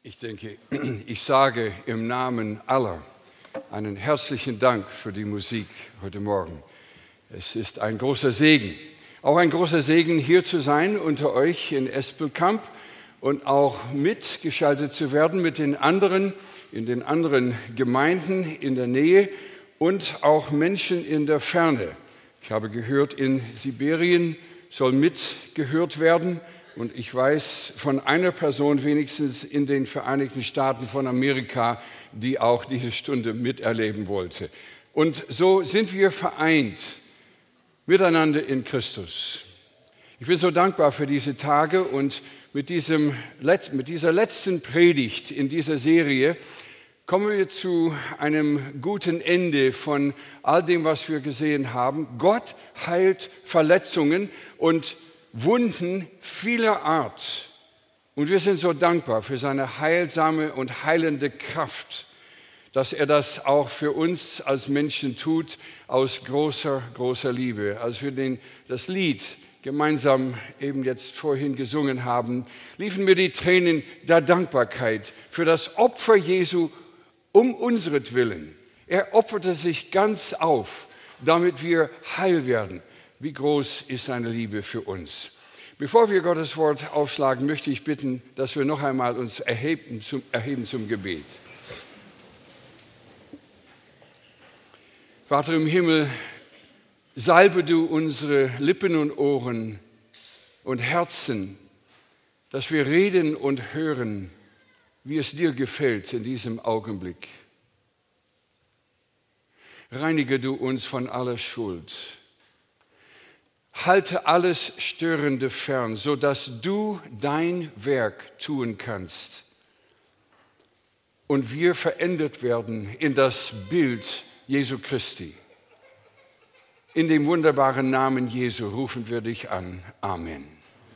Ich denke, ich sage im Namen aller einen herzlichen Dank für die Musik heute Morgen. Es ist ein großer Segen, auch ein großer Segen, hier zu sein unter euch in Espelkamp und auch mitgeschaltet zu werden mit den anderen, in den anderen Gemeinden in der Nähe und auch Menschen in der Ferne. Ich habe gehört, in Sibirien soll mitgehört werden. Und ich weiß von einer Person wenigstens in den Vereinigten Staaten von Amerika, die auch diese Stunde miterleben wollte. Und so sind wir vereint miteinander in Christus. Ich bin so dankbar für diese Tage und mit dieser letzten Predigt in dieser Serie kommen wir zu einem guten Ende von all dem, was wir gesehen haben. Gott heilt Verletzungen und Wunden vieler Art. Und wir sind so dankbar für seine heilsame und heilende Kraft, dass er das auch für uns als Menschen tut, aus großer, großer Liebe. Als wir das Lied gemeinsam eben jetzt vorhin gesungen haben, liefen mir die Tränen der Dankbarkeit für das Opfer Jesu um unseretwillen. Er opferte sich ganz auf, damit wir heil werden. Wie groß ist seine Liebe für uns? Bevor wir Gottes Wort aufschlagen, möchte ich bitten, dass wir noch einmal uns erheben zum Gebet. Vater im Himmel, salbe du unsere Lippen und Ohren und Herzen, dass wir reden und hören, wie es dir gefällt in diesem Augenblick. Reinige du uns von aller Schuld. Halte alles Störende fern, sodass du dein Werk tun kannst und wir verändert werden in das Bild Jesu Christi. In dem wunderbaren Namen Jesu rufen wir dich an. Amen.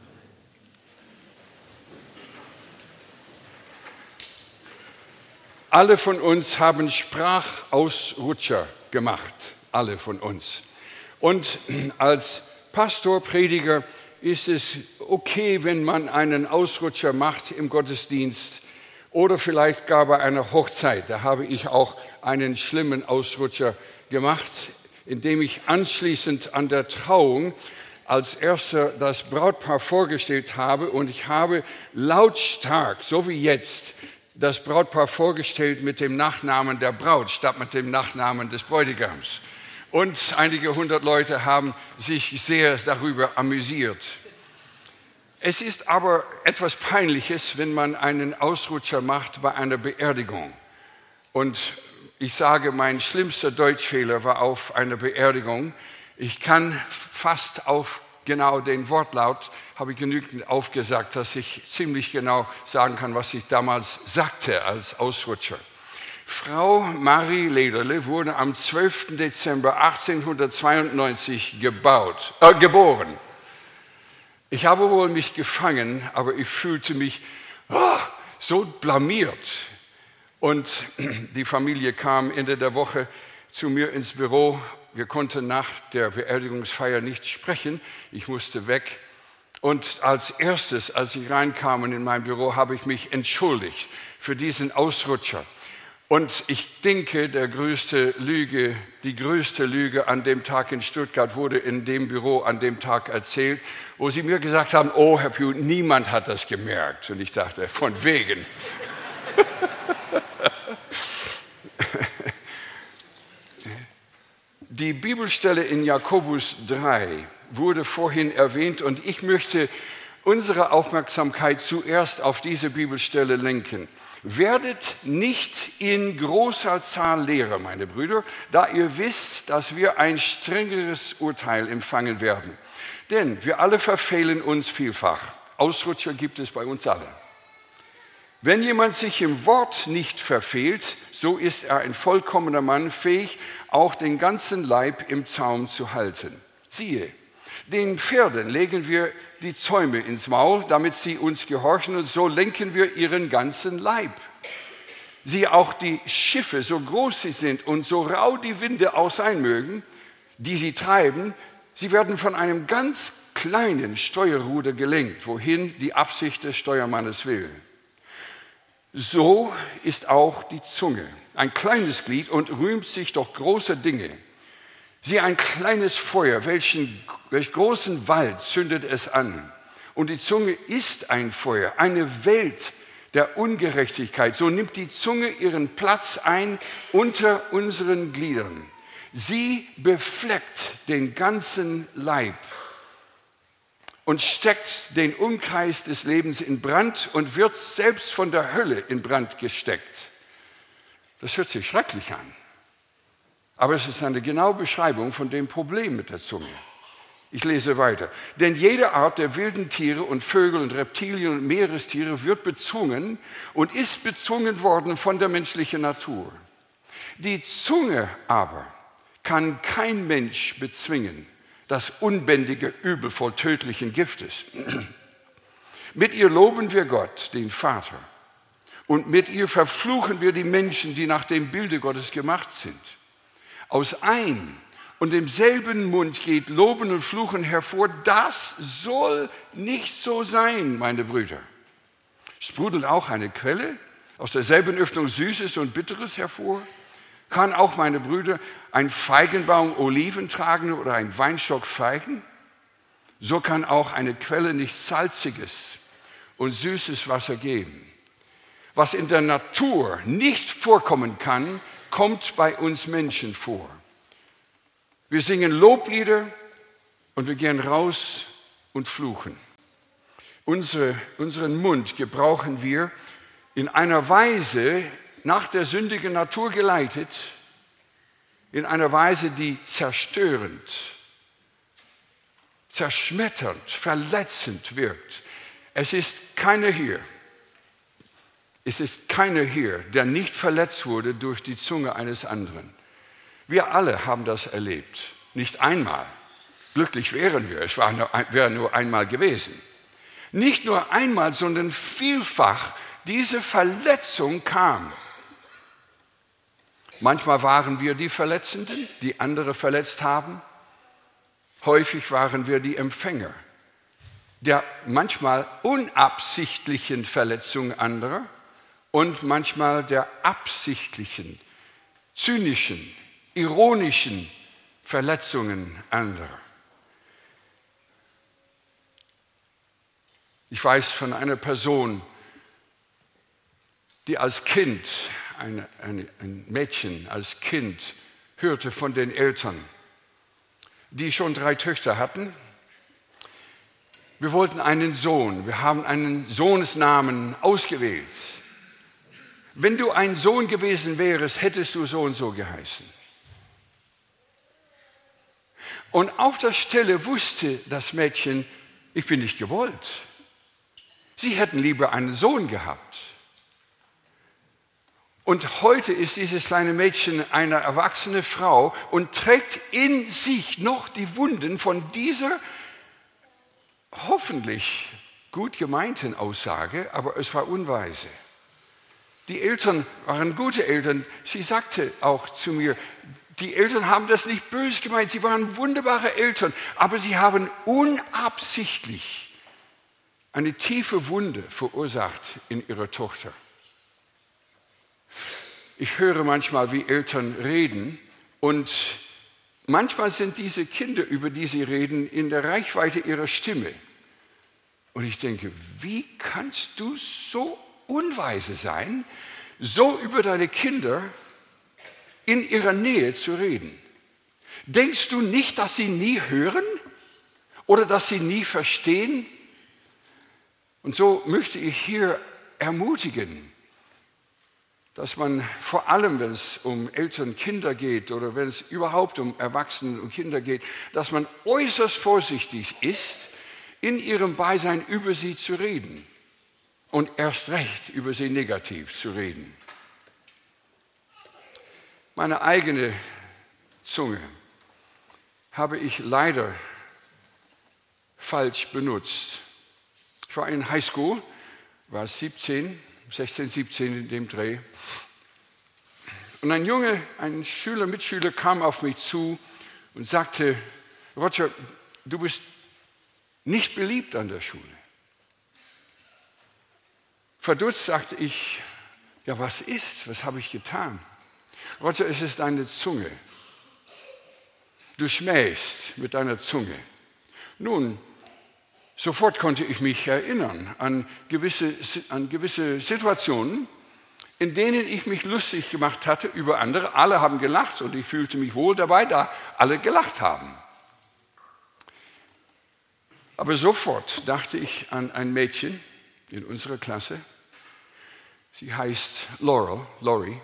Alle von uns haben Sprachausrutscher gemacht, alle von uns. Und als Pastor, Prediger, ist es okay, wenn man einen Ausrutscher macht im Gottesdienst oder vielleicht gar bei einer Hochzeit. Da habe ich auch einen schlimmen Ausrutscher gemacht, indem ich anschließend an der Trauung als erster das Brautpaar vorgestellt habe und ich habe lautstark, so wie jetzt, das Brautpaar vorgestellt mit dem Nachnamen der Braut statt mit dem Nachnamen des Bräutigams. Und einige hundert Leute haben sich sehr darüber amüsiert. Es ist aber etwas Peinliches, wenn man einen Ausrutscher macht bei einer Beerdigung. Und ich sage, mein schlimmster Deutschfehler war auf einer Beerdigung. Ich kann fast auf genau den Wortlaut, habe ich genügend aufgesagt, dass ich ziemlich genau sagen kann, was ich damals sagte als Ausrutscher. Frau Marie Lederle wurde am 12. Dezember 1892 geboren. Ich habe wohl mich gefangen, aber ich fühlte mich so blamiert. Und die Familie kam Ende der Woche zu mir ins Büro. Wir konnten nach der Beerdigungsfeier nicht sprechen. Ich musste weg. Und als erstes, als ich reinkam in mein Büro, habe ich mich entschuldigt für diesen Ausrutscher. Und ich denke, die größte Lüge an dem Tag in Stuttgart wurde in dem Büro an dem Tag erzählt, wo sie mir gesagt haben, oh Herr Pugh, niemand hat das gemerkt. Und ich dachte, von wegen. Die Bibelstelle in Jakobus 3 wurde vorhin erwähnt und ich möchte unsere Aufmerksamkeit zuerst auf diese Bibelstelle lenken. Werdet nicht in großer Zahl Lehrer, meine Brüder, da ihr wisst, dass wir ein strengeres Urteil empfangen werden. Denn wir alle verfehlen uns vielfach. Ausrutscher gibt es bei uns alle. Wenn jemand sich im Wort nicht verfehlt, so ist er ein vollkommener Mann, fähig, auch den ganzen Leib im Zaum zu halten. Siehe, den Pferden legen wir die Zäume ins Maul, damit sie uns gehorchen, und so lenken wir ihren ganzen Leib. Siehe auch die Schiffe, so groß sie sind und so rau die Winde auch sein mögen, die sie treiben, sie werden von einem ganz kleinen Steuerruder gelenkt, wohin die Absicht des Steuermannes will. So ist auch die Zunge, ein kleines Glied und rühmt sich doch großer Dinge. Sie ein kleines Feuer, welch großen Wald zündet es an. Und die Zunge ist ein Feuer, eine Welt der Ungerechtigkeit. So nimmt die Zunge ihren Platz ein unter unseren Gliedern. Sie befleckt den ganzen Leib und steckt den Umkreis des Lebens in Brand und wird selbst von der Hölle in Brand gesteckt. Das hört sich schrecklich an. Aber es ist eine genaue Beschreibung von dem Problem mit der Zunge. Ich lese weiter. Denn jede Art der wilden Tiere und Vögel und Reptilien und Meerestiere wird bezwungen und ist bezwungen worden von der menschlichen Natur. Die Zunge aber kann kein Mensch bezwingen, das unbändige Übel voll tödlichen Giftes. Mit ihr loben wir Gott, den Vater, und mit ihr verfluchen wir die Menschen, die nach dem Bilde Gottes gemacht sind. Aus ein und demselben Mund geht Loben und Fluchen hervor. Das soll nicht so sein, meine Brüder. Sprudelt auch eine Quelle aus derselben Öffnung Süßes und Bitteres hervor? Kann auch, meine Brüder, ein Feigenbaum Oliven tragen oder ein Weinstock Feigen? So kann auch eine Quelle nicht salziges und süßes Wasser geben. Was in der Natur nicht vorkommen kann, kommt bei uns Menschen vor. Wir singen Loblieder und wir gehen raus und fluchen. Unseren Mund gebrauchen wir in einer Weise, nach der sündigen Natur geleitet, in einer Weise, die zerstörend, zerschmetternd, verletzend wirkt. Es ist keiner hier, der nicht verletzt wurde durch die Zunge eines anderen. Wir alle haben das erlebt, nicht einmal. Glücklich wären wir, es wäre nur einmal gewesen. Nicht nur einmal, sondern vielfach diese Verletzung kam. Manchmal waren wir die Verletzenden, die andere verletzt haben. Häufig waren wir die Empfänger der manchmal unabsichtlichen Verletzung anderer und manchmal der absichtlichen, zynischen, ironischen Verletzungen anderer. Ich weiß von einer Person, die als Kind, ein Mädchen als Kind, hörte von den Eltern, die schon 3 Töchter hatten. Wir wollten einen Sohn, wir haben einen Sohnesnamen ausgewählt. Wenn du ein Sohn gewesen wärst, hättest du so und so geheißen. Und auf der Stelle wusste das Mädchen, ich bin nicht gewollt. Sie hätten lieber einen Sohn gehabt. Und heute ist dieses kleine Mädchen eine erwachsene Frau und trägt in sich noch die Wunden von dieser hoffentlich gut gemeinten Aussage, aber es war unweise. Die Eltern waren gute Eltern. Sie sagte auch zu mir, die Eltern haben das nicht böse gemeint, sie waren wunderbare Eltern, aber sie haben unabsichtlich eine tiefe Wunde verursacht in ihrer Tochter. Ich höre manchmal, wie Eltern reden und manchmal sind diese Kinder, über die sie reden, in der Reichweite ihrer Stimme. Und ich denke, wie kannst du so unweise sein, so über deine Kinder in ihrer Nähe zu reden? Denkst du nicht, dass sie nie hören oder dass sie nie verstehen? Und so möchte ich hier ermutigen, dass man vor allem, wenn es um Eltern, Kinder geht oder wenn es überhaupt um Erwachsene und Kinder geht, dass man äußerst vorsichtig ist, in ihrem Beisein über sie zu reden und erst recht über sie negativ zu reden. Meine eigene Zunge habe ich leider falsch benutzt. Ich war in Highschool, war 16, 17 in dem Dreh. Und ein Mitschüler kam auf mich zu und sagte, Roger, du bist nicht beliebt an der Schule. Verdutzt sagte ich, Ja, was ist? Was habe ich getan? Roger, es ist deine Zunge. Du schmähst mit deiner Zunge. Nun, sofort konnte ich mich erinnern an gewisse Situationen, in denen ich mich lustig gemacht hatte über andere. Alle haben gelacht und ich fühlte mich wohl dabei, da alle gelacht haben. Aber sofort dachte ich an ein Mädchen in unserer Klasse. Sie heißt Lori.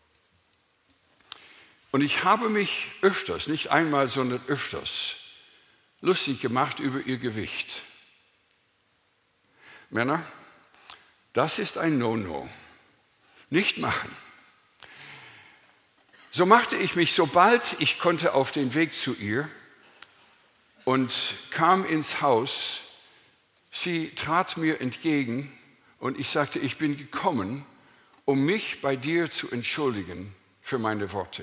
Und ich habe mich öfters, nicht einmal, sondern öfters, lustig gemacht über ihr Gewicht. Männer, das ist ein No-No. Nicht machen. So machte ich mich, sobald ich konnte, auf den Weg zu ihr und kam ins Haus. Sie trat mir entgegen und ich sagte, ich bin gekommen, um mich bei dir zu entschuldigen für meine Worte.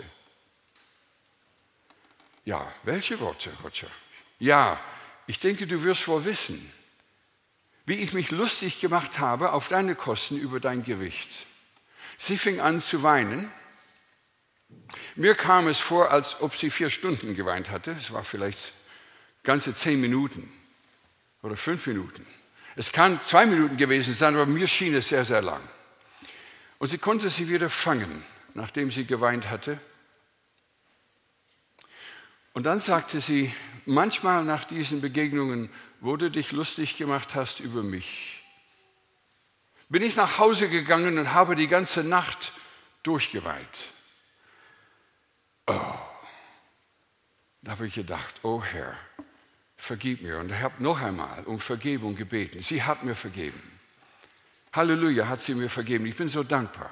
Ja, welche Worte, Roger? Ja, ich denke, du wirst wohl wissen, wie ich mich lustig gemacht habe auf deine Kosten über dein Gewicht. Sie fing an zu weinen. Mir kam es vor, als ob sie 4 Stunden geweint hatte. Es war vielleicht ganze 10 Minuten oder 5 Minuten. Es kann 2 Minuten gewesen sein, aber mir schien es sehr, sehr lang. Und sie konnte sie wieder fangen, nachdem sie geweint hatte. Und dann sagte sie, manchmal nach diesen Begegnungen, wo du dich lustig gemacht hast über mich, bin ich nach Hause gegangen und habe die ganze Nacht durchgeweint. Oh, da habe ich gedacht, oh Herr, vergib mir. Und ich habe noch einmal um Vergebung gebeten. Sie hat mir vergeben. Halleluja, hat sie mir vergeben. Ich bin so dankbar.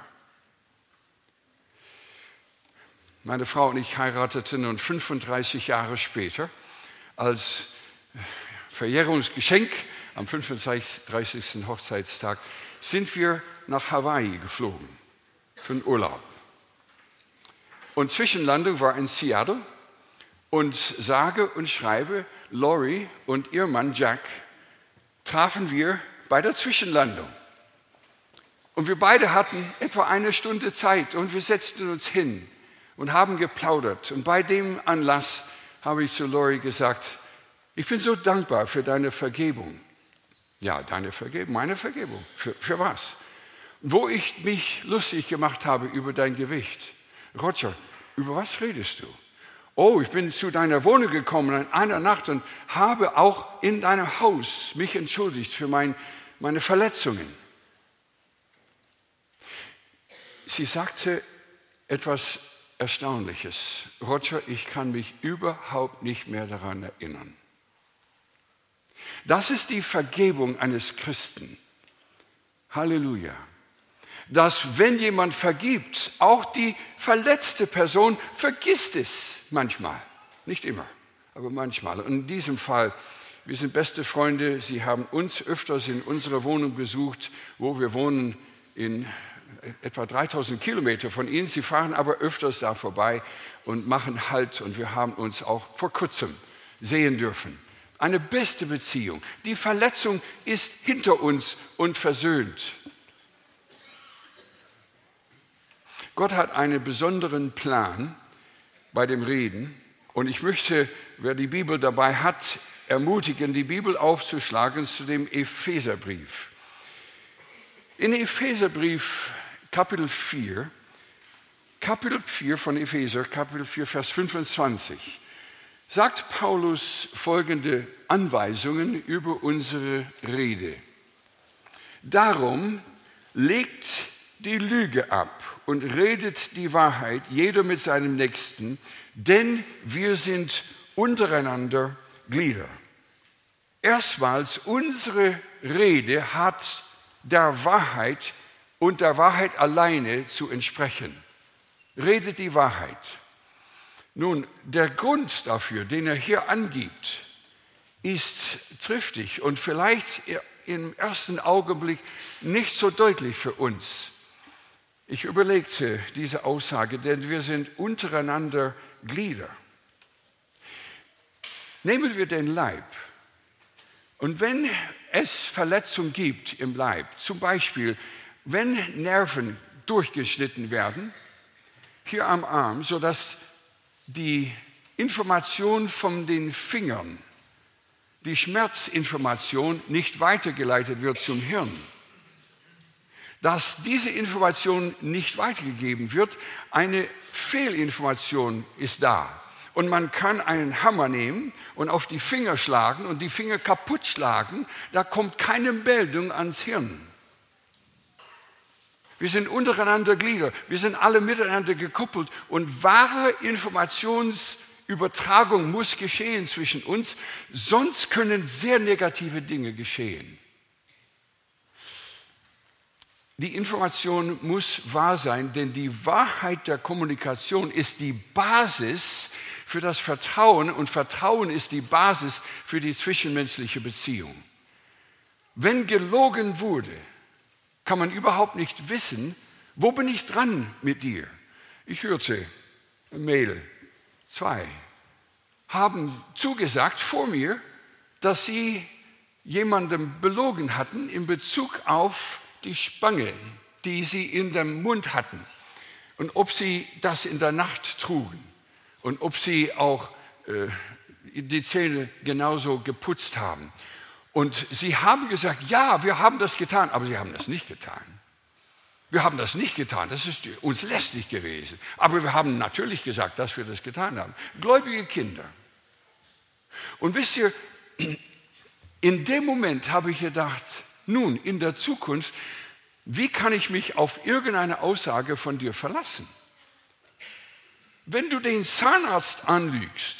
Meine Frau und ich heirateten und 35 Jahre später als Verjährungsgeschenk am 35. Hochzeitstag sind wir nach Hawaii geflogen für den Urlaub. Und Zwischenlandung war in Seattle und sage und schreibe, Lori und ihr Mann Jack trafen wir bei der Zwischenlandung. Und wir beide hatten etwa 1 Stunde Zeit und wir setzten uns hin und haben geplaudert. Und bei dem Anlass habe ich zu Lori gesagt, ich bin so dankbar für deine Vergebung. Ja, deine Vergebung, meine Vergebung. Für was? Wo ich mich lustig gemacht habe über dein Gewicht. Roger, über was redest du? Oh, ich bin zu deiner Wohnung gekommen in einer Nacht und habe auch in deinem Haus mich entschuldigt für meine Verletzungen. Sie sagte etwas Erstaunliches. Roger, ich kann mich überhaupt nicht mehr daran erinnern. Das ist die Vergebung eines Christen. Halleluja. Dass wenn jemand vergibt, auch die verletzte Person vergisst es manchmal. Nicht immer, aber manchmal. Und in diesem Fall, wir sind beste Freunde. Sie haben uns öfters in unserer Wohnung besucht, wo wir wohnen, in etwa 3000 Kilometer von Ihnen. Sie fahren aber öfters da vorbei und machen Halt. Und wir haben uns auch vor kurzem sehen dürfen. Eine beste Beziehung. Die Verletzung ist hinter uns und versöhnt. Gott hat einen besonderen Plan bei dem Reden. Und ich möchte, wer die Bibel dabei hat, ermutigen, die Bibel aufzuschlagen zu dem Epheserbrief. In Epheserbrief Kapitel 4 von Epheser, Kapitel 4, Vers 25, sagt Paulus folgende Anweisungen über unsere Rede. Darum legt die Lüge ab und redet die Wahrheit, jeder mit seinem Nächsten, denn wir sind untereinander Glieder. Erstmals, unsere Rede hat der Wahrheit und der Wahrheit alleine zu entsprechen. Redet die Wahrheit. Nun, der Grund dafür, den er hier angibt, ist triftig und vielleicht im ersten Augenblick nicht so deutlich für uns. Ich überlegte diese Aussage, denn wir sind untereinander Glieder. Nehmen wir den Leib. Und wenn es Verletzungen gibt im Leib, zum Beispiel, wenn Nerven durchgeschnitten werden, hier am Arm, sodass die Information von den Fingern, die Schmerzinformation nicht weitergeleitet wird zum Hirn. Dass diese Information nicht weitergegeben wird, eine Fehlinformation ist da. Und man kann einen Hammer nehmen und auf die Finger schlagen und die Finger kaputt schlagen, da kommt keine Meldung ans Hirn. Wir sind untereinander Glieder, wir sind alle miteinander gekoppelt und wahre Informationsübertragung muss geschehen zwischen uns, sonst können sehr negative Dinge geschehen. Die Information muss wahr sein, denn die Wahrheit der Kommunikation ist die Basis für das Vertrauen und Vertrauen ist die Basis für die zwischenmenschliche Beziehung. Wenn gelogen wurde, kann man überhaupt nicht wissen, wo bin ich dran mit dir? Ich hörte eine Mail, 2 haben zugesagt vor mir, dass sie jemandem belogen hatten in Bezug auf die Spange, die sie in dem Mund hatten und ob sie das in der Nacht trugen und ob sie auch die Zähne genauso geputzt haben. Und sie haben gesagt, ja, wir haben das getan, aber sie haben das nicht getan. Wir haben das nicht getan, das ist uns lästig gewesen. Aber wir haben natürlich gesagt, dass wir das getan haben. Gläubige Kinder. Und wisst ihr, in dem Moment habe ich gedacht, nun, in der Zukunft, wie kann ich mich auf irgendeine Aussage von dir verlassen? Wenn du den Zahnarzt anlügst,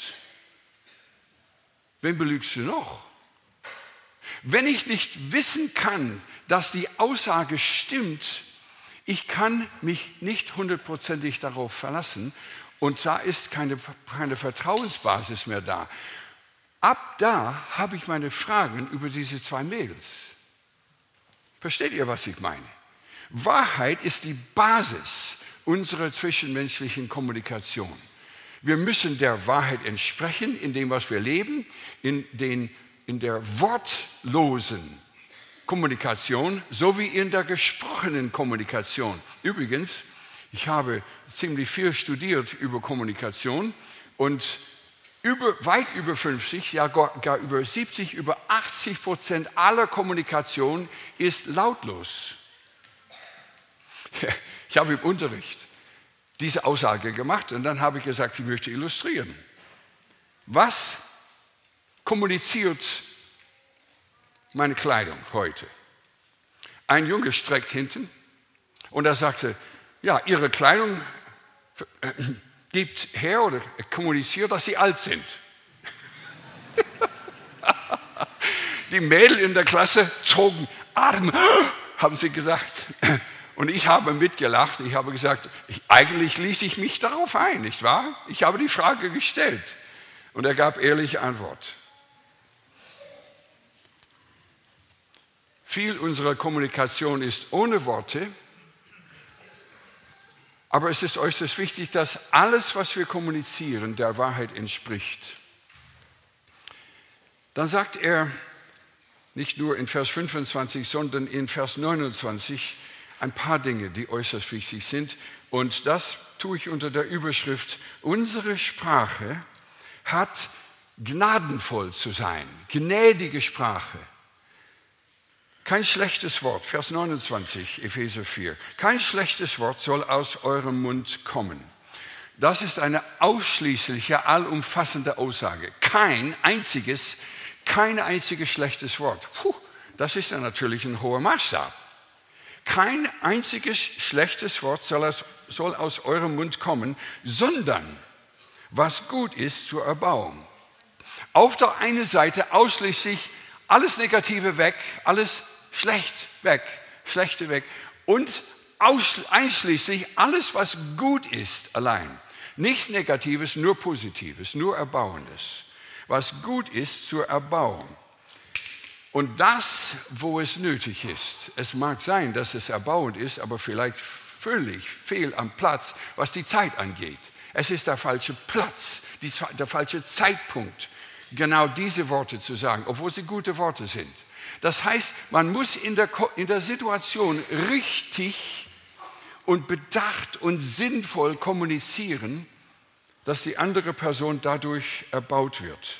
wen belügst du noch? Wenn ich nicht wissen kann, dass die Aussage stimmt, ich kann mich nicht hundertprozentig darauf verlassen und da ist keine Vertrauensbasis mehr da. Ab da habe ich meine Fragen über diese 2 Mädels. Versteht ihr, was ich meine? Wahrheit ist die Basis unserer zwischenmenschlichen Kommunikation. Wir müssen der Wahrheit entsprechen in dem, was wir leben, in der wortlosen Kommunikation sowie in der gesprochenen Kommunikation. Übrigens, ich habe ziemlich viel studiert über Kommunikation und weit über 50, ja gar über 70, über 80% aller Kommunikation ist lautlos. Ich habe im Unterricht diese Aussage gemacht und dann habe ich gesagt, ich möchte illustrieren. Was kommuniziert meine Kleidung heute? Ein Junge streckt hinten und er sagte, ja, Ihre Kleidung gibt her oder kommuniziert, dass Sie alt sind. Die Mädel in der Klasse zogen Atem, haben sie gesagt. Und ich habe mitgelacht. Ich habe gesagt, eigentlich ließ ich mich darauf ein, nicht wahr? Ich habe die Frage gestellt. Und er gab ehrliche Antwort. Viel unserer Kommunikation ist ohne Worte. Aber es ist äußerst wichtig, dass alles, was wir kommunizieren, der Wahrheit entspricht. Dann sagt er, nicht nur in Vers 25, sondern in Vers 29, ein paar Dinge, die äußerst wichtig sind. Und das tue ich unter der Überschrift, unsere Sprache hat gnadenvoll zu sein, gnädige Sprache. Kein schlechtes Wort, Vers 29, Epheser 4. Kein schlechtes Wort soll aus eurem Mund kommen. Das ist eine ausschließliche, allumfassende Aussage. Kein einziges schlechtes Wort. Das ist ja natürlich ein hoher Maßstab. Kein einziges schlechtes Wort soll aus eurem Mund kommen, sondern was gut ist zur Erbauung. Auf der einen Seite ausschließlich alles Negative weg, alles Schlechte weg und einschließlich alles, was gut ist, allein. Nichts Negatives, nur Positives, nur Erbauendes. Was gut ist zur Erbauung. Und das, wo es nötig ist. Es mag sein, dass es erbauend ist, aber vielleicht völlig fehl am Platz, was die Zeit angeht. Es ist der falsche Platz, der falsche Zeitpunkt, genau diese Worte zu sagen, obwohl sie gute Worte sind. Das heißt, man muss in der Situation richtig und bedacht und sinnvoll kommunizieren, dass die andere Person dadurch erbaut wird.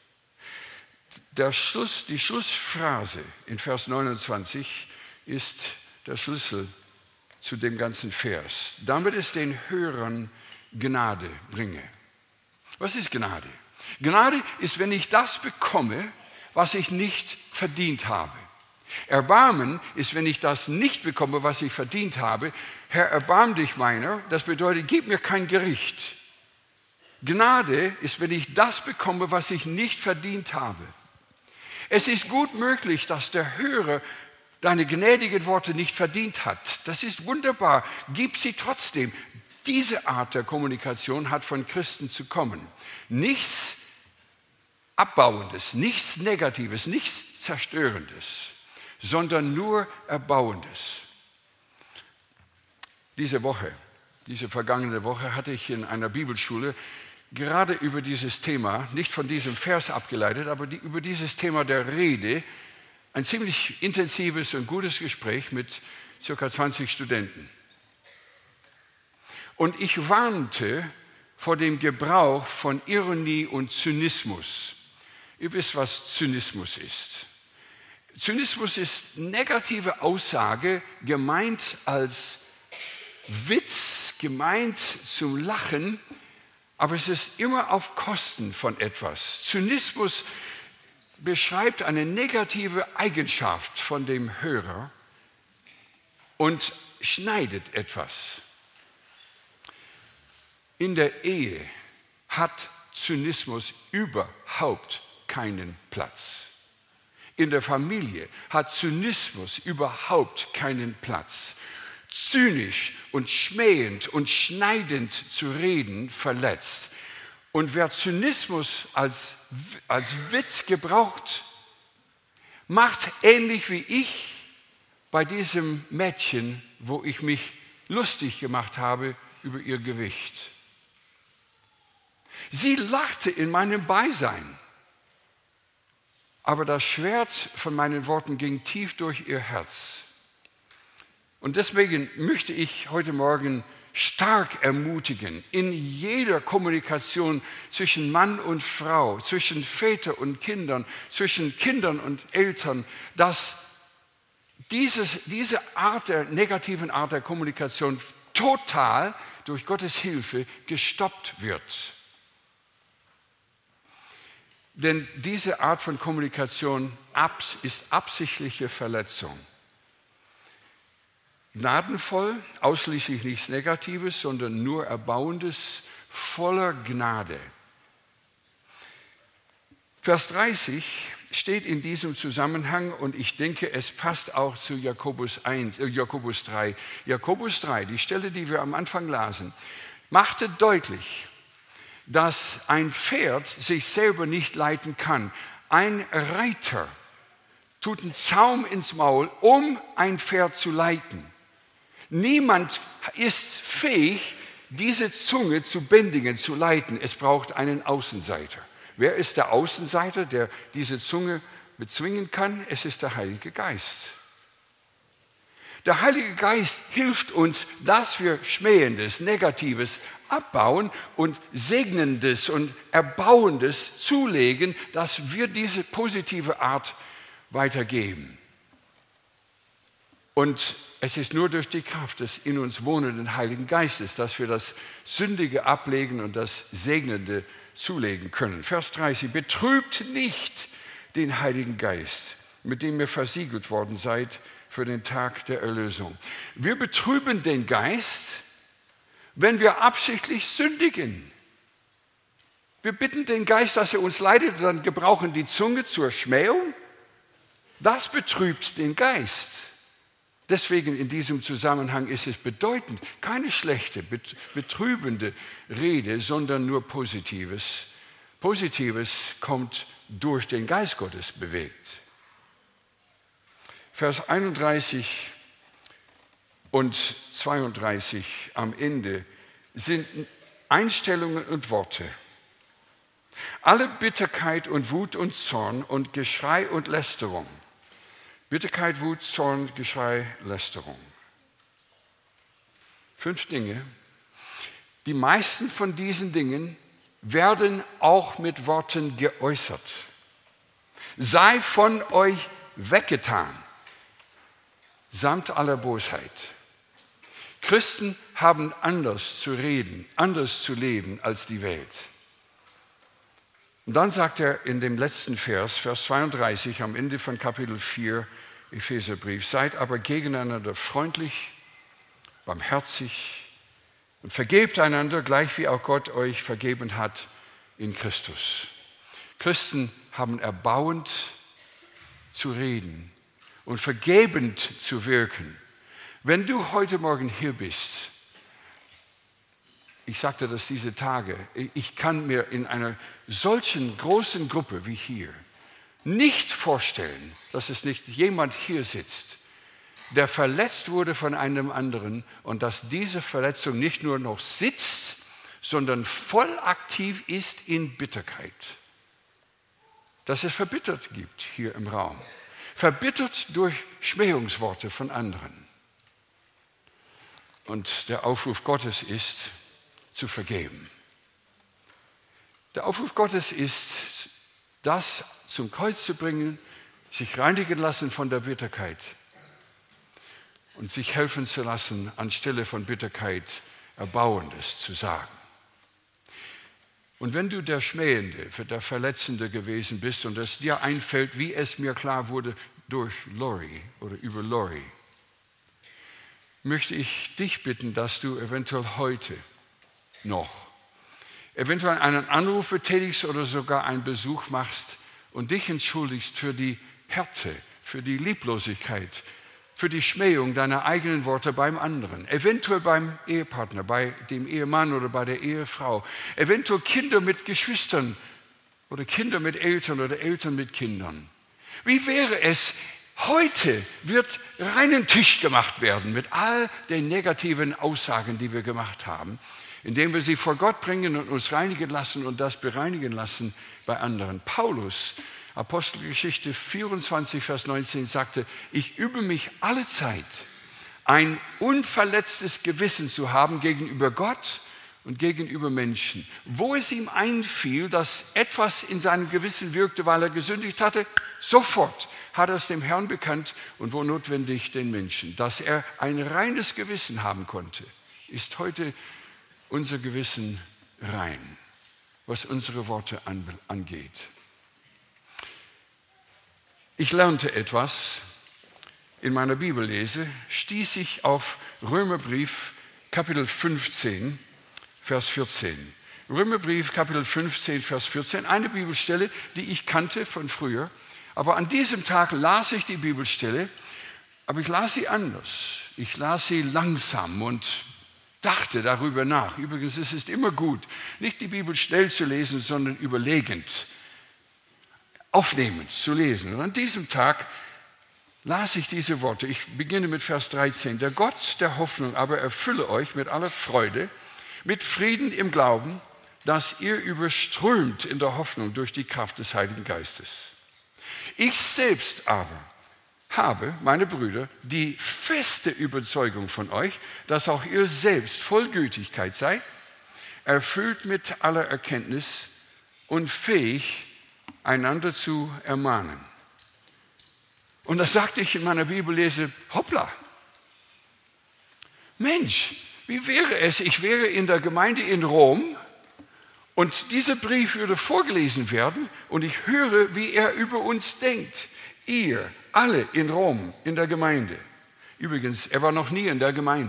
Die Schlussphrase in Vers 29 ist der Schlüssel zu dem ganzen Vers. Damit es den Hörern Gnade bringe. Was ist Gnade? Gnade ist, wenn ich das bekomme, was ich nicht verdient habe. Erbarmen ist, wenn ich das nicht bekomme, was ich verdient habe. Herr, erbarm dich meiner, das bedeutet, gib mir kein Gericht. Gnade ist, wenn ich das bekomme, was ich nicht verdient habe. Es ist gut möglich, dass der Hörer deine gnädigen Worte nicht verdient hat. Das ist wunderbar. Gib sie trotzdem. Diese Art der Kommunikation hat von Christen zu kommen. Nichts Abbauendes, nichts Negatives, nichts Zerstörendes, sondern nur Erbauendes. Diese vergangene Woche hatte ich in einer Bibelschule gerade über dieses Thema, nicht von diesem Vers abgeleitet, aber über dieses Thema der Rede, ein ziemlich intensives und gutes Gespräch mit ca. 20 Studenten. Und ich warnte vor dem Gebrauch von Ironie und Zynismus. Ihr wisst, was Zynismus ist. Zynismus ist negative Aussage, gemeint als Witz, gemeint zum Lachen, aber es ist immer auf Kosten von etwas. Zynismus beschreibt eine negative Eigenschaft von dem Hörer und schneidet etwas. In der Ehe hat Zynismus überhaupt keinen Platz. In der Familie hat Zynismus überhaupt keinen Platz. Zynisch und schmähend und schneidend zu reden verletzt. Und wer Zynismus als Witz gebraucht, macht ähnlich wie ich bei diesem Mädchen, wo ich mich lustig gemacht habe über ihr Gewicht. Sie lachte in meinem Beisein, aber das Schwert von meinen Worten ging tief durch ihr Herz. Und deswegen möchte ich heute Morgen stark ermutigen, in jeder Kommunikation zwischen Mann und Frau, zwischen Vätern und Kindern, zwischen Kindern und Eltern, dass diese negativen Art der Kommunikation total durch Gottes Hilfe gestoppt wird. Denn diese Art von Kommunikation ist absichtliche Verletzung. Gnadenvoll, ausschließlich nichts Negatives, sondern nur Erbauendes, voller Gnade. Vers 30 steht in diesem Zusammenhang und ich denke, es passt auch zu Jakobus 3. Jakobus 3, die Stelle, die wir am Anfang lasen, machte deutlich, dass ein Pferd sich selber nicht leiten kann. Ein Reiter tut einen Zaum ins Maul, um ein Pferd zu leiten. Niemand ist fähig, diese Zunge zu bändigen, zu leiten. Es braucht einen Außenseiter. Wer ist der Außenseiter, der diese Zunge bezwingen kann? Es ist der Heilige Geist. Der Heilige Geist hilft uns, dass wir Schmähendes, Negatives abbauen und Segnendes und Erbauendes zulegen, dass wir diese positive Art weitergeben. Und es ist nur durch die Kraft des in uns wohnenden Heiligen Geistes, dass wir das Sündige ablegen und das Segnende zulegen können. Vers 30, betrübt nicht den Heiligen Geist, mit dem ihr versiegelt worden seid für den Tag der Erlösung. Wir betrüben den Geist, wenn wir absichtlich sündigen. Wir bitten den Geist, dass er uns leitet und dann gebrauchen die Zunge zur Schmähung. Das betrübt den Geist. Deswegen in diesem Zusammenhang ist es bedeutend, keine schlechte, betrübende Rede, sondern nur Positives. Positives kommt durch den Geist Gottes bewegt. Vers 31 und 32 am Ende sind Einstellungen und Worte. Alle Bitterkeit und Wut und Zorn und Geschrei und Lästerung. Bitterkeit, Wut, Zorn, Geschrei, Lästerung. 5 Dinge. Die meisten von diesen Dingen werden auch mit Worten geäußert. Sei von euch weggetan, samt aller Bosheit. Christen haben anders zu reden, anders zu leben als die Welt. Und dann sagt er in dem letzten Vers 32 am Ende von Kapitel 4 Epheserbrief, seid aber gegeneinander freundlich, barmherzig und vergebt einander, gleich wie auch Gott euch vergeben hat in Christus. Christen haben erbauend zu reden und vergebend zu wirken. Wenn du heute Morgen hier bist, ich sagte das diese Tage, ich kann mir in einer solchen großen Gruppe wie hier nicht vorstellen, dass es nicht jemand hier sitzt, der verletzt wurde von einem anderen und dass diese Verletzung nicht nur noch sitzt, sondern voll aktiv ist in Bitterkeit. Dass es verbittert gibt hier im Raum. Verbittert durch Schmähungsworte von anderen. Und der Aufruf Gottes ist, zu vergeben. Der Aufruf Gottes ist, das zum Kreuz zu bringen, sich reinigen lassen von der Bitterkeit und sich helfen zu lassen, anstelle von Bitterkeit Erbauendes zu sagen. Und wenn du der Schmähende, der Verletzende gewesen bist und es dir einfällt, wie es mir klar wurde durch Lori oder über Lori, möchte ich dich bitten, dass du eventuell heute noch eventuell einen Anruf betätigst oder sogar einen Besuch machst und dich entschuldigst für die Härte, für die Lieblosigkeit, für die Schmähung deiner eigenen Worte beim anderen, eventuell beim Ehepartner, bei dem Ehemann oder bei der Ehefrau, eventuell Kinder mit Geschwistern oder Kinder mit Eltern oder Eltern mit Kindern. Wie wäre es, heute wird reinen Tisch gemacht werden mit all den negativen Aussagen, die wir gemacht haben, indem wir sie vor Gott bringen und uns reinigen lassen und das bereinigen lassen bei anderen. Paulus, Apostelgeschichte 24, Vers 19 sagte, ich übe mich alle Zeit, ein unverletztes Gewissen zu haben gegenüber Gott und gegenüber Menschen. Wo es ihm einfiel, dass etwas in seinem Gewissen wirkte, weil er gesündigt hatte, sofort hat er es dem Herrn bekannt und wo notwendig den Menschen. Dass er ein reines Gewissen haben konnte, ist heute unser Gewissen rein, was unsere Worte angeht. Ich lernte etwas in meiner Bibellese, stieß ich auf Römerbrief Kapitel 15, Vers 14. Römerbrief Kapitel 15, Vers 14, eine Bibelstelle, die ich kannte von früher, aber an diesem Tag las ich die Bibelstelle, aber ich las sie anders. Ich las sie langsam und dachte darüber nach. Übrigens, es ist immer gut, nicht die Bibel schnell zu lesen, sondern überlegend, aufnehmend zu lesen. Und an diesem Tag las ich diese Worte. Ich beginne mit Vers 13. Der Gott der Hoffnung aber erfülle euch mit aller Freude, mit Frieden im Glauben, dass ihr überströmt in der Hoffnung durch die Kraft des Heiligen Geistes. Ich selbst aber habe, meine Brüder, die feste Überzeugung von euch, dass auch ihr selbst voll Gütigkeit seid, erfüllt mit aller Erkenntnis und fähig, einander zu ermahnen. Und da sagte ich in meiner Bibellese, hoppla, Mensch, wie wäre es, ich wäre in der Gemeinde in Rom und dieser Brief würde vorgelesen werden und ich höre, wie er über uns denkt. Ihr alle in Rom, in der Gemeinde. Übrigens, er war noch nie in der Gemeinde.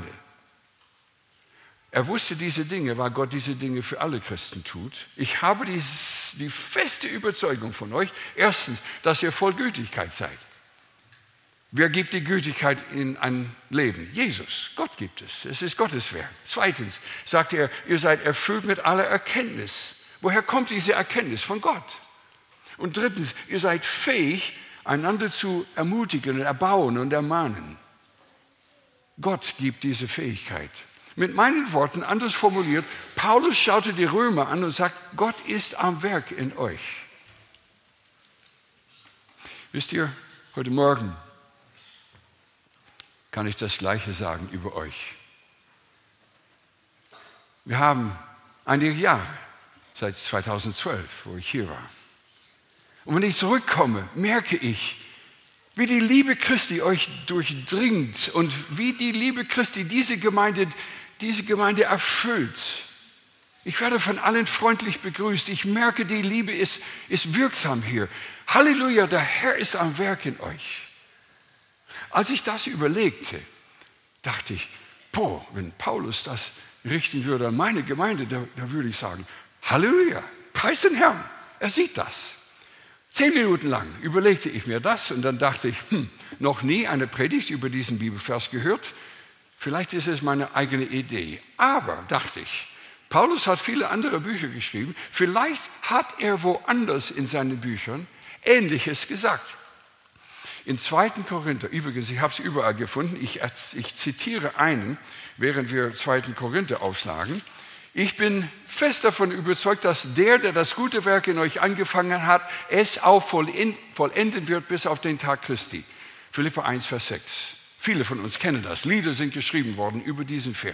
Er wusste diese Dinge, weil Gott diese Dinge für alle Christen tut. Ich habe die feste Überzeugung von euch, erstens, dass ihr voll Gütigkeit seid. Wer gibt die Gütigkeit in ein Leben? Jesus. Gott gibt es. Es ist Gottes Werk. Zweitens sagt er, ihr seid erfüllt mit aller Erkenntnis. Woher kommt diese Erkenntnis? Von Gott. Und drittens, ihr seid fähig, einander zu ermutigen, erbauen und ermahnen. Gott gibt diese Fähigkeit. Mit meinen Worten, anders formuliert, Paulus schaute die Römer an und sagt, Gott ist am Werk in euch. Wisst ihr, heute Morgen kann ich das Gleiche sagen über euch. Wir haben einige Jahre, seit 2012, wo ich hier war. Und wenn ich zurückkomme, merke ich, wie die Liebe Christi euch durchdringt und wie die Liebe Christi diese Gemeinde erfüllt. Ich werde von allen freundlich begrüßt. Ich merke, die Liebe ist wirksam hier. Halleluja, der Herr ist am Werk in euch. Als ich das überlegte, dachte ich, wenn Paulus das richten würde an meine Gemeinde, da würde ich sagen, Halleluja, preis den Herrn, er sieht das. 10 Minuten lang überlegte ich mir das und dann dachte ich, noch nie eine Predigt über diesen Bibelvers gehört. Vielleicht ist es meine eigene Idee. Aber, dachte ich, Paulus hat viele andere Bücher geschrieben. Vielleicht hat er woanders in seinen Büchern Ähnliches gesagt. In 2. Korinther, übrigens, ich habe es überall gefunden, ich zitiere einen, während wir 2. Korinther aufschlagen. Ich bin fest davon überzeugt, dass der das gute Werk in euch angefangen hat, es auch vollenden wird bis auf den Tag Christi. Philipper 1, Vers 6. Viele von uns kennen das. Lieder sind geschrieben worden über diesen Vers.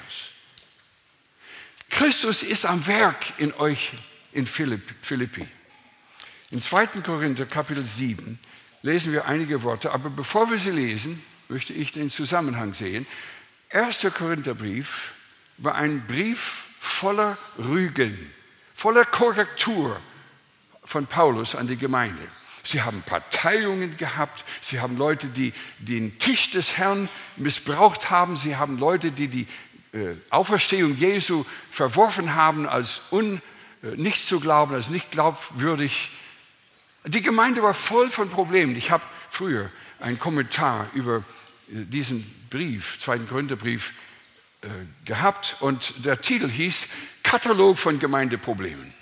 Christus ist am Werk in euch in Philippi. In 2. Korinther, Kapitel 7, lesen wir einige Worte. Aber bevor wir sie lesen, möchte ich den Zusammenhang sehen. 1. Korintherbrief war ein Brief voller Rügen, voller Korrektur von Paulus an die Gemeinde. Sie haben Parteiungen gehabt, sie haben Leute, die den Tisch des Herrn missbraucht haben, sie haben Leute, die die Auferstehung Jesu verworfen haben als nicht zu glauben, als nicht glaubwürdig. Die Gemeinde war voll von Problemen. Ich habe früher einen Kommentar über diesen Brief, 2. Korintherbrief, gehabt und der Titel hieß Katalog von Gemeindeproblemen.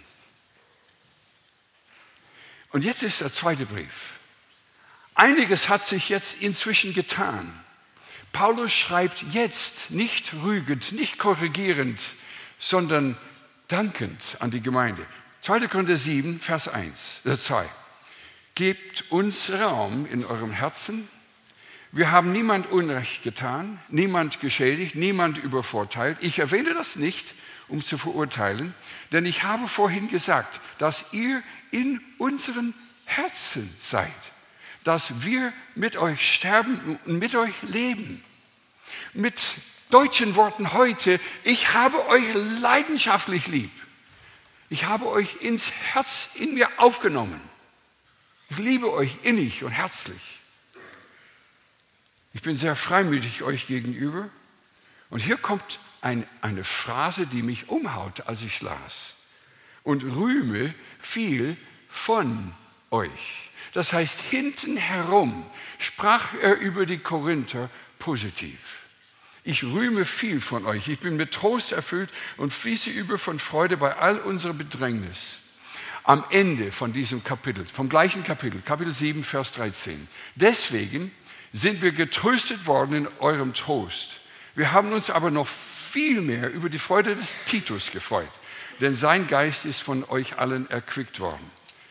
Und jetzt ist der 2. Brief. Einiges hat sich jetzt inzwischen getan. Paulus schreibt jetzt nicht rügend, nicht korrigierend, sondern dankend an die Gemeinde. 2. Korinther 7, Vers 2. Gebt uns Raum in eurem Herzen. Wir haben niemand Unrecht getan, niemand geschädigt, niemand übervorteilt. Ich erwähne das nicht, um zu verurteilen, denn ich habe vorhin gesagt, dass ihr in unseren Herzen seid, dass wir mit euch sterben und mit euch leben. Mit deutschen Worten heute, ich habe euch leidenschaftlich lieb. Ich habe euch ins Herz in mir aufgenommen. Ich liebe euch innig und herzlich. Ich bin sehr freimütig euch gegenüber. Und hier kommt eine Phrase, die mich umhaut, als ich es las. Und rühme viel von euch. Das heißt, hinten herum sprach er über die Korinther positiv. Ich rühme viel von euch. Ich bin mit Trost erfüllt und fließe über von Freude bei all unserer Bedrängnis. Am Ende von diesem Kapitel, vom gleichen Kapitel, Kapitel 7, Vers 13. Deswegen sind wir getröstet worden in eurem Trost. Wir haben uns aber noch viel mehr über die Freude des Titus gefreut, denn sein Geist ist von euch allen erquickt worden.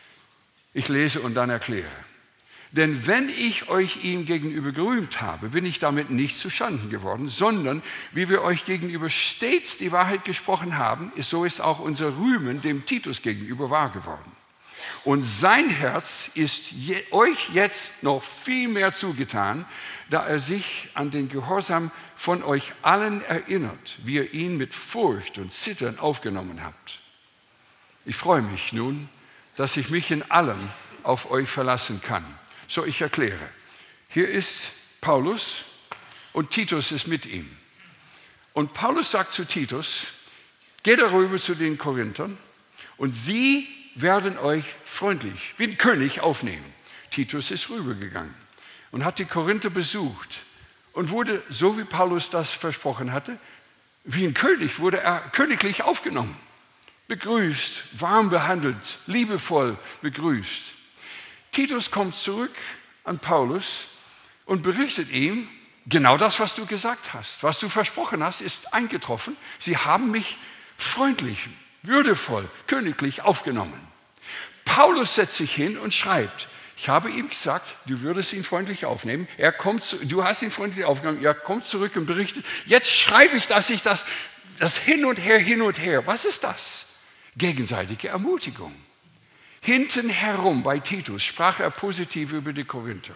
Ich lese und dann erkläre. Denn wenn ich euch ihm gegenüber gerühmt habe, bin ich damit nicht zuschanden geworden, sondern wie wir euch gegenüber stets die Wahrheit gesprochen haben, so ist auch unser Rühmen dem Titus gegenüber wahr geworden. Und sein Herz ist euch jetzt noch viel mehr zugetan, da er sich an den Gehorsam von euch allen erinnert, wie ihr ihn mit Furcht und Zittern aufgenommen habt. Ich freue mich nun, dass ich mich in allem auf euch verlassen kann. So, ich erkläre. Hier ist Paulus und Titus ist mit ihm. Und Paulus sagt zu Titus, geh darüber zu den Korinthern und sie werden euch freundlich, wie ein König aufnehmen. Titus ist rübergegangen und hat die Korinther besucht und wurde, so wie Paulus das versprochen hatte, wie ein König, wurde er königlich aufgenommen. Begrüßt, warm behandelt, liebevoll begrüßt. Titus kommt zurück an Paulus und berichtet ihm, genau das, was du gesagt hast, was du versprochen hast, ist eingetroffen. Sie haben mich freundlich, würdevoll, königlich aufgenommen. Paulus setzt sich hin und schreibt, ich habe ihm gesagt, du würdest ihn freundlich aufnehmen. Du hast ihn freundlich aufgenommen, er kommt zurück und berichtet, jetzt schreibe ich, dass ich das das Hin und Her, was ist das? Gegenseitige Ermutigung. Hinten herum bei Titus sprach er positiv über die Korinther.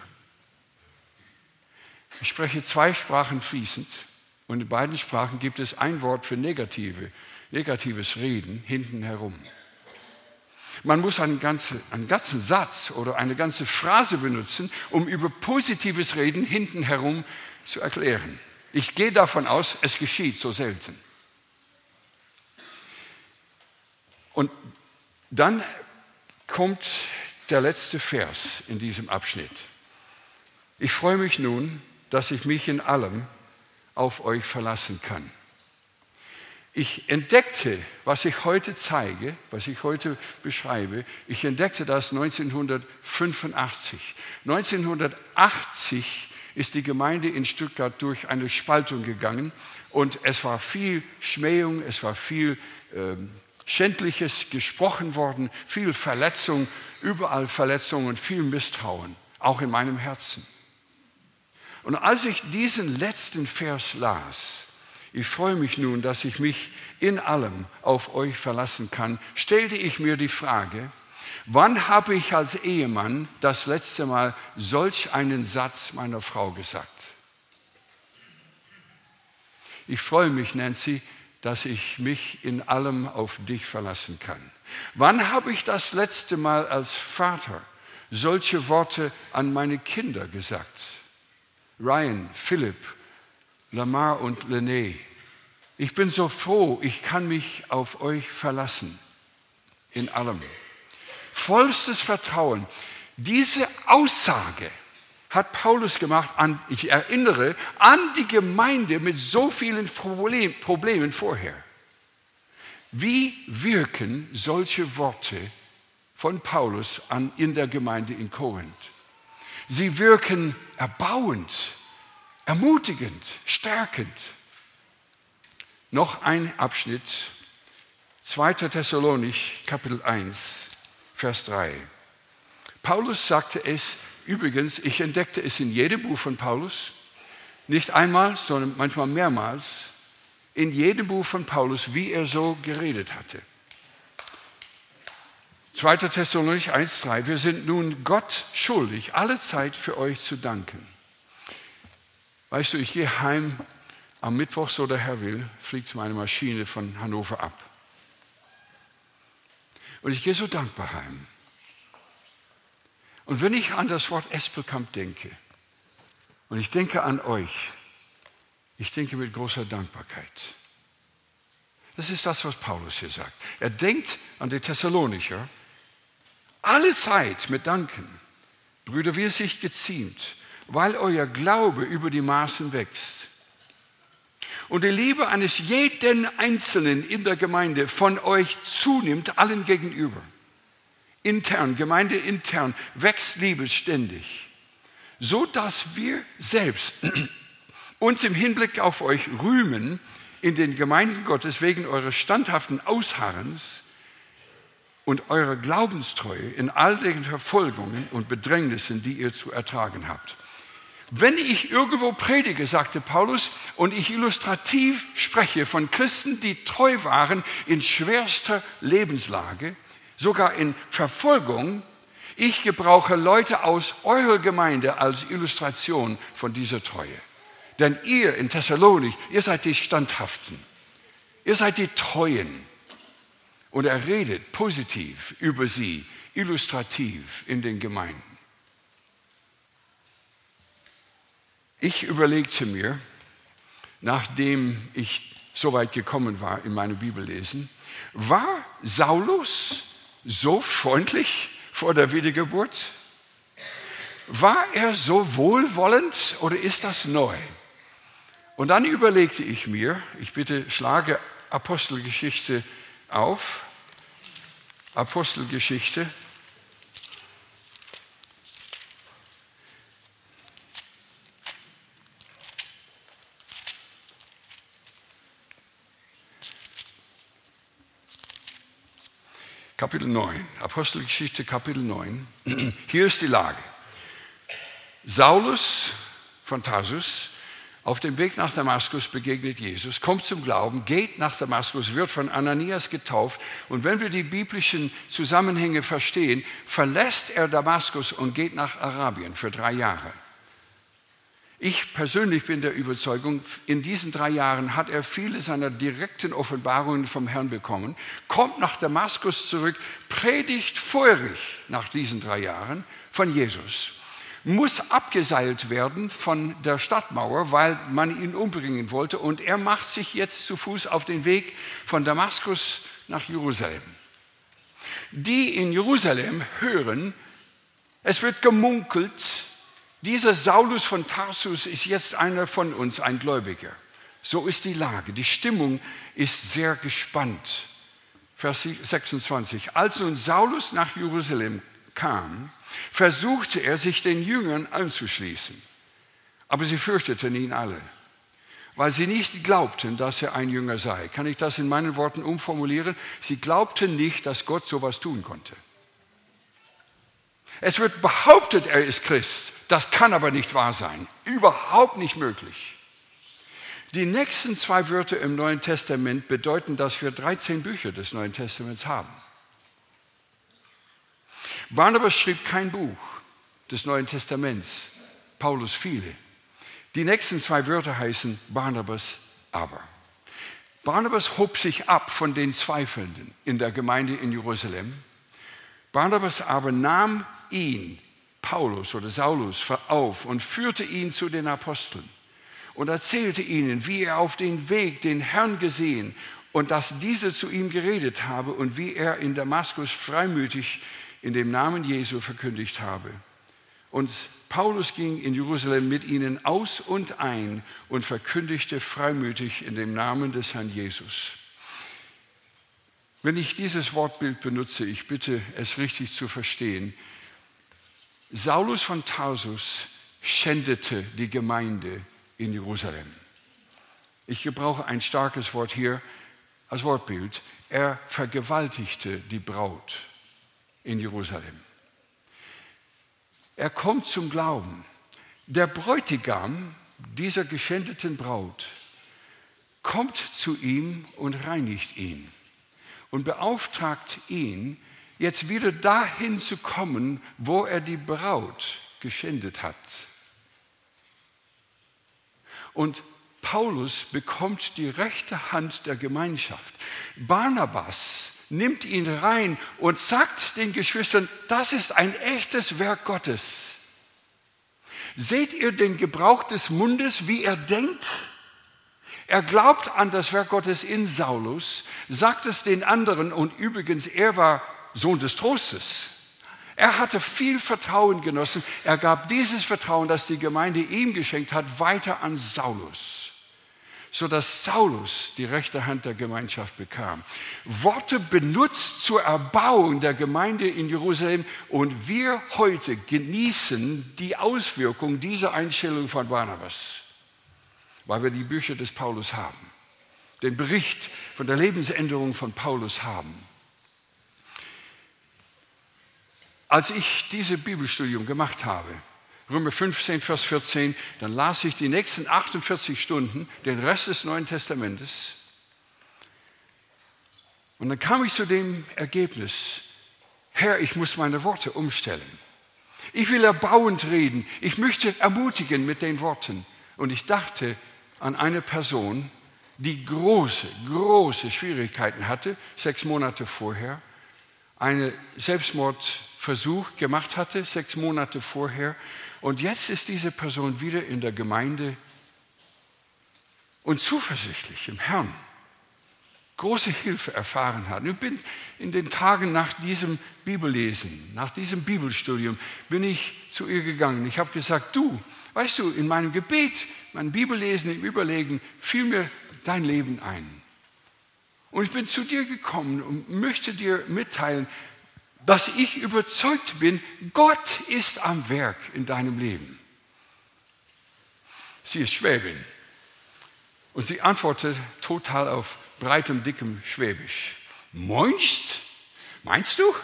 Ich spreche 2 Sprachen fließend und in beiden Sprachen gibt es ein Wort für negatives Reden hinten herum. Man muss einen ganzen Satz oder eine ganze Phrase benutzen, um über positives Reden hinten herum zu erklären. Ich gehe davon aus, es geschieht so selten. Und dann kommt der letzte Vers in diesem Abschnitt. Ich freue mich nun, dass ich mich in allem auf euch verlassen kann. Ich entdeckte, was ich heute zeige, was ich heute beschreibe, ich entdeckte das 1985. 1980 ist die Gemeinde in Stuttgart durch eine Spaltung gegangen und es war viel Schmähung, es war viel Schändliches gesprochen worden, viel Verletzung, überall Verletzung und viel Misstrauen, auch in meinem Herzen. Und als ich diesen letzten Vers las, ich freue mich nun, dass ich mich in allem auf euch verlassen kann, stellte ich mir die Frage, wann habe ich als Ehemann das letzte Mal solch einen Satz meiner Frau gesagt? Ich freue mich, Nancy, dass ich mich in allem auf dich verlassen kann. Wann habe ich das letzte Mal als Vater solche Worte an meine Kinder gesagt? Ryan, Philipp, Lamar und Lené, ich bin so froh, ich kann mich auf euch verlassen, in allem. Vollstes Vertrauen. Diese Aussage hat Paulus gemacht, ich erinnere, an die Gemeinde mit so vielen Problemen vorher. Wie wirken solche Worte von Paulus in der Gemeinde in Korinth? Sie wirken erbauend, ermutigend, stärkend. Noch ein Abschnitt, 2. Thessalonich, Kapitel 1, Vers 3. Paulus sagte es, übrigens, ich entdeckte es in jedem Buch von Paulus, nicht einmal, sondern manchmal mehrmals, in jedem Buch von Paulus, wie er so geredet hatte. 2. Thessalonich 1,3, wir sind nun Gott schuldig, alle Zeit für euch zu danken. Weißt du, ich gehe heim am Mittwoch, so der Herr will, fliegt meine Maschine von Hannover ab. Und ich gehe so dankbar heim. Und wenn ich an das Wort Espelkamp denke, und ich denke an euch, ich denke mit großer Dankbarkeit. Das ist das, was Paulus hier sagt. Er denkt an die Thessalonicher, alle Zeit mit Danken, Brüder, wie es sich geziemt, weil euer Glaube über die Maßen wächst und die Liebe eines jeden Einzelnen in der Gemeinde von euch zunimmt, allen gegenüber. Intern, gemeindeintern, wächst Liebe ständig, so dass wir selbst uns im Hinblick auf euch rühmen in den Gemeinden Gottes wegen eures standhaften Ausharrens und eurer Glaubenstreue in all den Verfolgungen und Bedrängnissen, die ihr zu ertragen habt. Wenn ich irgendwo predige, sagte Paulus, und ich illustrativ spreche von Christen, die treu waren in schwerster Lebenslage, sogar in Verfolgung, ich gebrauche Leute aus eurer Gemeinde als Illustration von dieser Treue. Denn ihr in Thessalonich, ihr seid die Standhaften, ihr seid die Treuen. Und er redet positiv über sie, illustrativ in den Gemeinden. Ich überlegte mir, nachdem ich so weit gekommen war in meinem Bibellesen, war Saulus so freundlich vor der Wiedergeburt? War er so wohlwollend oder ist das neu? Und dann überlegte ich mir, ich bitte schlage Apostelgeschichte auf, Apostelgeschichte, Kapitel 9, Apostelgeschichte Kapitel 9. Hier ist die Lage. Saulus von Tarsus Auf dem Weg nach Damaskus begegnet Jesus, kommt zum Glauben, geht nach Damaskus, wird von Ananias getauft. Und wenn wir die biblischen Zusammenhänge verstehen, verlässt er Damaskus und geht nach Arabien für 3 Jahre. Ich persönlich bin der Überzeugung, in diesen 3 Jahren hat er viele seiner direkten Offenbarungen vom Herrn bekommen, kommt nach Damaskus zurück, predigt feurig nach diesen 3 Jahren von Jesus, muss abgeseilt werden von der Stadtmauer, weil man ihn umbringen wollte, und er macht sich jetzt zu Fuß auf den Weg von Damaskus nach Jerusalem. Die in Jerusalem hören, es wird gemunkelt, dieser Saulus von Tarsus ist jetzt einer von uns, ein Gläubiger. So ist die Lage. Die Stimmung ist sehr gespannt. Vers 26. Als nun Saulus nach Jerusalem kam, versuchte er, sich den Jüngern anzuschließen. Aber sie fürchteten ihn alle, weil sie nicht glaubten, dass er ein Jünger sei. Kann ich das in meinen Worten umformulieren? Sie glaubten nicht, dass Gott sowas tun konnte. Es wird behauptet, er ist Christ. Das kann aber nicht wahr sein. Überhaupt nicht möglich. Die nächsten 2 Wörter im Neuen Testament bedeuten, dass wir 13 Bücher des Neuen Testaments haben. Barnabas schrieb kein Buch des Neuen Testaments, Paulus viele. Die nächsten 2 Wörter heißen Barnabas aber. Barnabas hob sich ab von den Zweifelnden in der Gemeinde in Jerusalem. Barnabas aber nahm ihn, Paulus oder Saulus, auf und führte ihn zu den Aposteln und erzählte ihnen, wie er auf dem Weg den Herrn gesehen und dass dieser zu ihm geredet habe und wie er in Damaskus freimütig in dem Namen Jesu verkündigt habe. Und Paulus ging in Jerusalem mit ihnen aus und ein und verkündigte freimütig in dem Namen des Herrn Jesus. Wenn ich dieses Wortbild benutze, ich bitte es richtig zu verstehen. Saulus von Tarsus schändete die Gemeinde in Jerusalem. Ich gebrauche ein starkes Wort hier als Wortbild. Er vergewaltigte die Braut in Jerusalem. Er kommt zum Glauben. Der Bräutigam dieser geschändeten Braut kommt zu ihm und reinigt ihn und beauftragt ihn, jetzt wieder dahin zu kommen, wo er die Braut geschändet hat. Und Paulus bekommt die rechte Hand der Gemeinschaft. Barnabas nimmt ihn rein und sagt den Geschwistern, das ist ein echtes Werk Gottes. Seht ihr den Gebrauch des Mundes, wie er denkt? Er glaubt an das Werk Gottes in Saulus, sagt es den anderen, und übrigens, er war Sohn des Trostes. Er hatte viel Vertrauen genossen. Er gab dieses Vertrauen, das die Gemeinde ihm geschenkt hat, weiter an Saulus, sodass Saulus die rechte Hand der Gemeinschaft bekam. Worte benutzt zur Erbauung der Gemeinde in Jerusalem, und wir heute genießen die Auswirkung dieser Einstellung von Barnabas, weil wir die Bücher des Paulus haben, den Bericht von der Lebensänderung von Paulus haben. Als ich dieses Bibelstudium gemacht habe, Römer 15, Vers 14, dann las ich die nächsten 48 Stunden den Rest des Neuen Testamentes. Und dann kam ich zu dem Ergebnis, Herr, ich muss meine Worte umstellen. Ich will erbauend reden. Ich möchte ermutigen mit den Worten. Und ich dachte an eine Person, die große Schwierigkeiten hatte, 6 Monate vorher, einen Selbstmordversuch gemacht hatte, 6 Monate vorher. Und jetzt ist diese Person wieder in der Gemeinde und zuversichtlich im Herrn. Große Hilfe erfahren hat. Ich bin in den Tagen nach diesem Bibellesen, nach diesem Bibelstudium, bin ich zu ihr gegangen. Ich habe gesagt, du, weißt du, in meinem Gebet, meinem Bibellesen, im Überlegen, fiel mir dein Leben ein. Und ich bin zu dir gekommen und möchte dir mitteilen, dass ich überzeugt bin, Gott ist am Werk in deinem Leben. Sie ist Schwäbin und sie antwortet total auf breitem, dickem Schwäbisch. Moinst? Meinst du?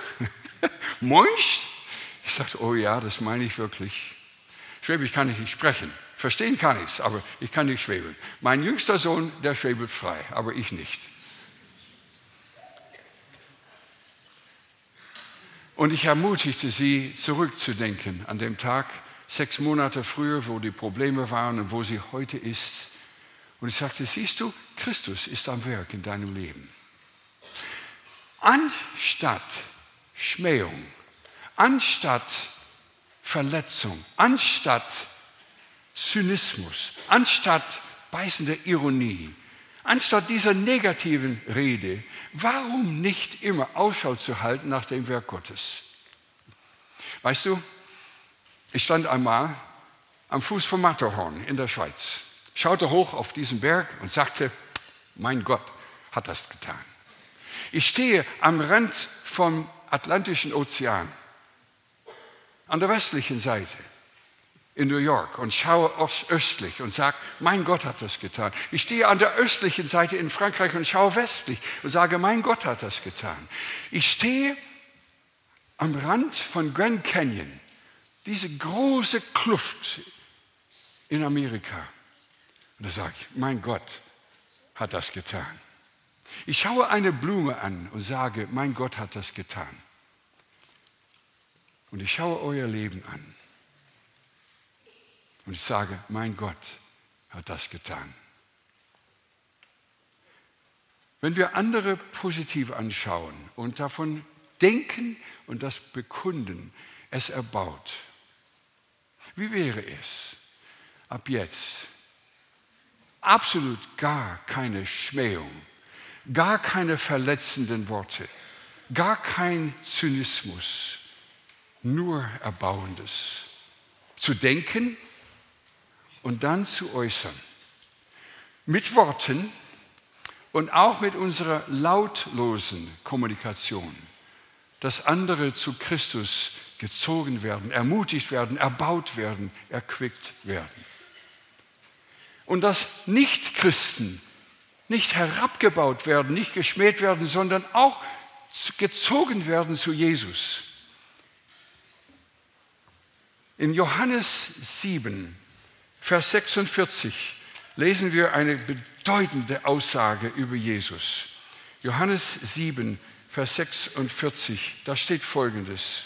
Moinst? Ich sagte, oh ja, das meine ich wirklich. Schwäbisch kann ich nicht sprechen. Verstehen kann ich es, aber ich kann nicht schwebeln. Mein jüngster Sohn, der schwebelt frei, aber ich nicht. Und ich ermutigte sie, zurückzudenken an dem Tag, 6 Monate früher, wo die Probleme waren und wo sie heute ist. Und ich sagte, siehst du, Christus ist am Werk in deinem Leben. Anstatt Schmähung, anstatt Verletzung, anstatt Zynismus, anstatt beißender Ironie, anstatt dieser negativen Rede, warum nicht immer Ausschau zu halten nach dem Werk Gottes? Weißt du, ich stand einmal am Fuß vom Matterhorn in der Schweiz, schaute hoch auf diesen Berg und sagte, mein Gott hat das getan. Ich stehe am Rand vom Atlantischen Ozean, an der westlichen Seite in New York und schaue ostöstlich und sage, mein Gott hat das getan. Ich stehe an der östlichen Seite in Frankreich und schaue westlich und sage, mein Gott hat das getan. Ich stehe am Rand von Grand Canyon, diese große Kluft in Amerika. Und da sage ich, mein Gott hat das getan. Ich schaue eine Blume an und sage, mein Gott hat das getan. Und ich schaue euer Leben an. Und ich sage, mein Gott hat das getan. Wenn wir andere positiv anschauen und davon denken und das bekunden, es erbaut. Wie wäre es ab jetzt? Absolut gar keine Schmähung, gar keine verletzenden Worte, gar kein Zynismus, nur Erbauendes. Zu denken und dann zu äußern. Mit Worten und auch mit unserer lautlosen Kommunikation, dass andere zu Christus gezogen werden, ermutigt werden, erbaut werden, erquickt werden. Und dass Nicht-Christen nicht herabgebaut werden, nicht geschmäht werden, sondern auch gezogen werden zu Jesus. In Johannes 7, Vers 46 lesen wir eine bedeutende Aussage über Jesus. Johannes 7, Vers 46, da steht Folgendes.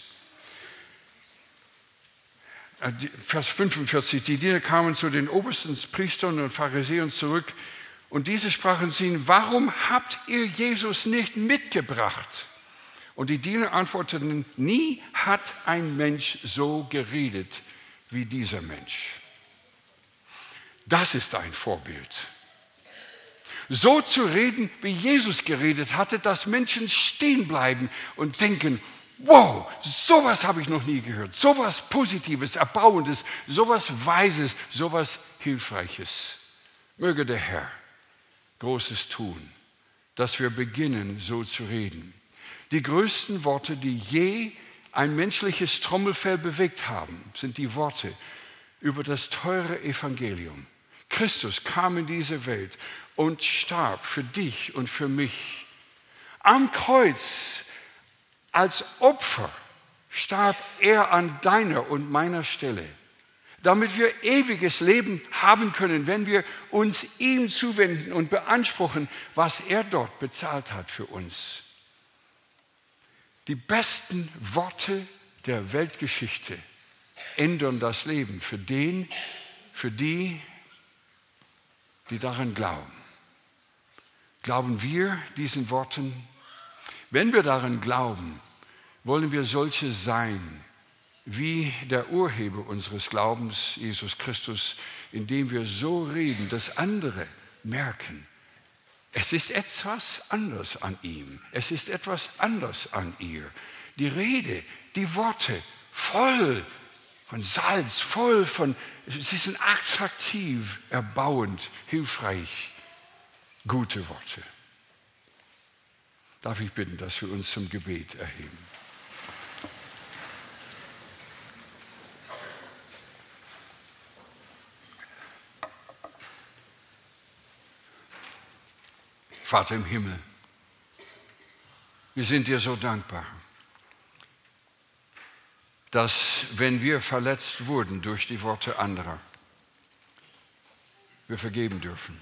Vers 45, die Diener kamen zu den obersten Priestern und Pharisäern zurück und diese sprachen zu ihnen, warum habt ihr Jesus nicht mitgebracht? Und die Diener antworteten, nie hat ein Mensch so geredet wie dieser Mensch. Das ist ein Vorbild. So zu reden, wie Jesus geredet hatte, dass Menschen stehen bleiben und denken, wow, sowas habe ich noch nie gehört, sowas Positives, Erbauendes, sowas Weises, sowas Hilfreiches. Möge der Herr Großes tun, dass wir beginnen, so zu reden. Die größten Worte, die je ein menschliches Trommelfell bewegt haben, sind die Worte über das teure Evangelium. Christus kam in diese Welt und starb für dich und für mich. Am Kreuz als Opfer starb er an deiner und meiner Stelle, damit wir ewiges Leben haben können, wenn wir uns ihm zuwenden und beanspruchen, was er dort bezahlt hat für uns. Die besten Worte der Weltgeschichte ändern das Leben für die, die daran glauben. Glauben wir diesen Worten? Wenn wir daran glauben, wollen wir solche sein, wie der Urheber unseres Glaubens, Jesus Christus, indem wir so reden, dass andere merken, es ist etwas anders an ihm, es ist etwas anders an ihr. Die Rede, die Worte, voll von Salz, sie sind attraktiv, erbauend, hilfreich, gute Worte. Darf ich bitten, dass wir uns zum Gebet erheben? Vater im Himmel, wir sind dir so dankbar, dass wenn wir verletzt wurden durch die Worte anderer, wir vergeben dürfen.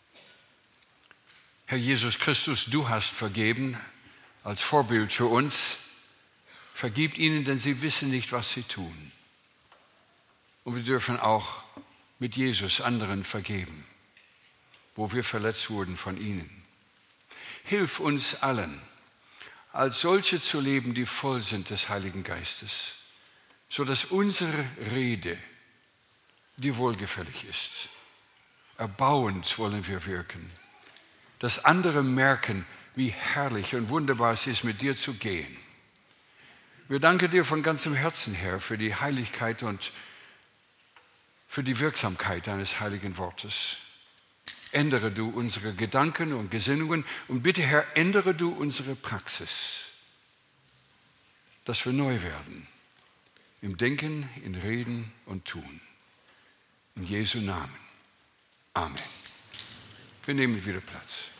Herr Jesus Christus, du hast vergeben als Vorbild für uns. Vergib ihnen, denn sie wissen nicht, was sie tun. Und wir dürfen auch mit Jesus anderen vergeben, wo wir verletzt wurden von ihnen. Hilf uns allen, als solche zu leben, die voll sind des Heiligen Geistes, sodass unsere Rede dir wohlgefällig ist. Erbauend wollen wir wirken, dass andere merken, wie herrlich und wunderbar es ist, mit dir zu gehen. Wir danken dir von ganzem Herzen, Herr, für die Heiligkeit und für die Wirksamkeit deines heiligen Wortes. Ändere du unsere Gedanken und Gesinnungen und bitte, Herr, ändere du unsere Praxis, dass wir neu werden im Denken, in Reden und Tun. In Jesu Namen. Amen. Wir nehmen wieder Platz.